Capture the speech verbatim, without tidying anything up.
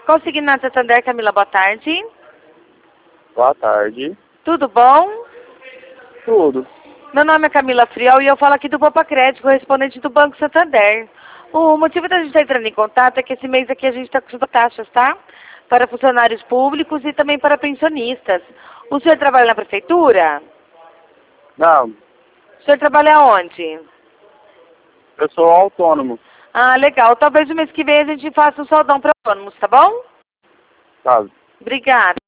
Consignado Santander, Camila, boa tarde. Boa tarde. Tudo bom? Tudo. Meu nome é Camila Friol e eu falo aqui do Poupa Crédito, correspondente do Banco Santander. O motivo da gente estar entrando em contato é que esse mês aqui a gente está com taxas, tá? Para funcionários públicos e também para pensionistas. O senhor trabalha na prefeitura? Não, O senhor trabalha onde? eu sou autônomo. Ah, legal. Talvez o mês que vem a gente faça um saldão para autônomos, tá bom? Sabe? Obrigada.